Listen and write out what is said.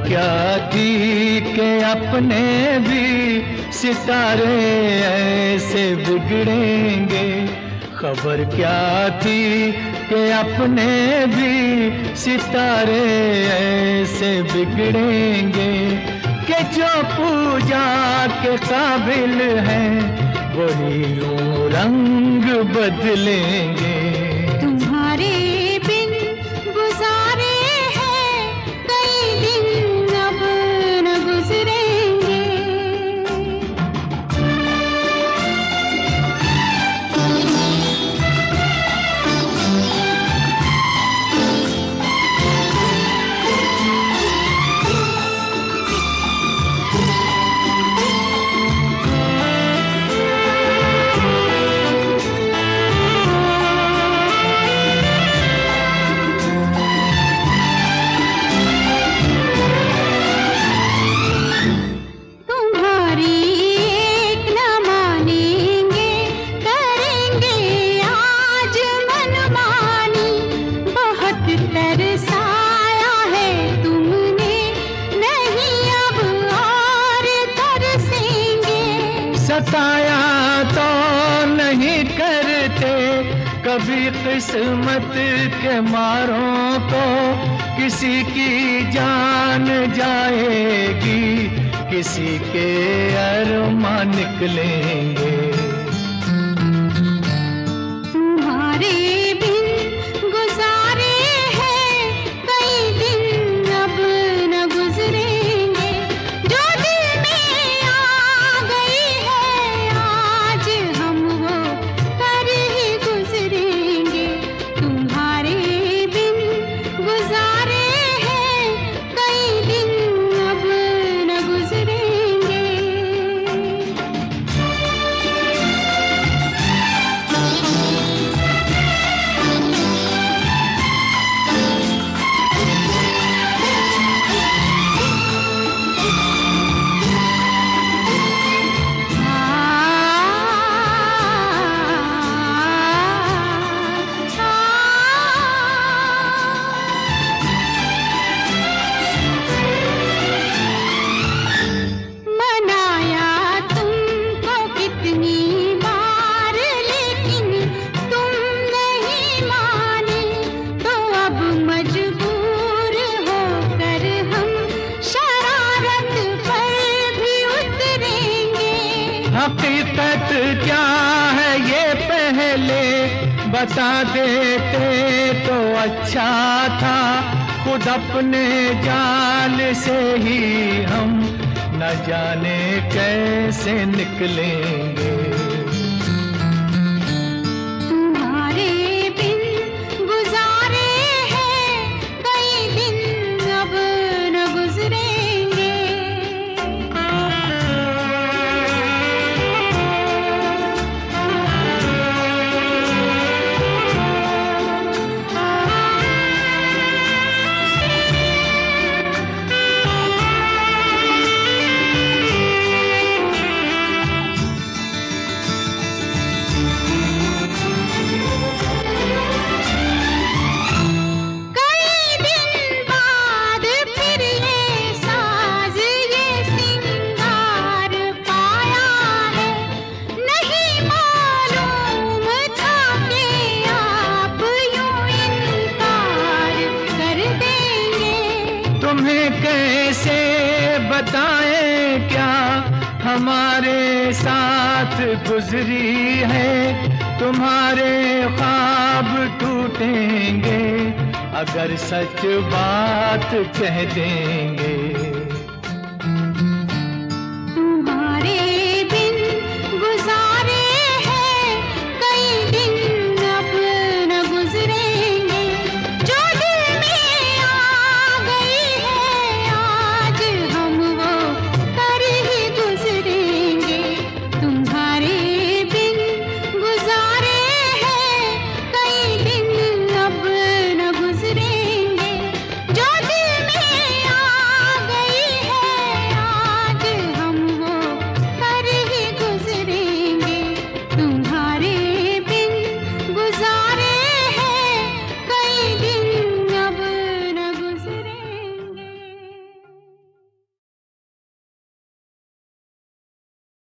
क्या थी कि अपने भी सितारे ऐसे बिगड़ेंगे। खबर क्या थी कि अपने भी सितारे ऐसे बिगड़ेंगे कि जो पूजा के काबिल हैं वही यूं रंग बदलेंगे। तुम्हारे बिन गुजारे हैं कई दिन अब न गुजरेंगे। सताया तो नहीं करते कभी किस्मत के मारों को। किसी की जान जाएगी किसी के अरमान निकलेंगे। तुम्हारे बिन गुजारे हैं कई दिन अब न गुजरेंगे। जो दिल में आ गई है आज हम वो कर ही गुजरेंगे। तुम्हारे बिन गुजारे हैं कई दिन अब न गुजरेंगे। हकीकत क्या है ये पहले बता देते तो अच्छा था। खुद अपने जाल से ही हम न जाने कैसे निकलेंगे। तुम्हारे बिन गुजारे हैं कई दिन अब न गुजरेंगे। तुम्हें कैसे बताएं क्या हमारे साथ गुजरी है। तुम्हारे ख्वाब टूटेंगे अगर सच बात कह देंगे।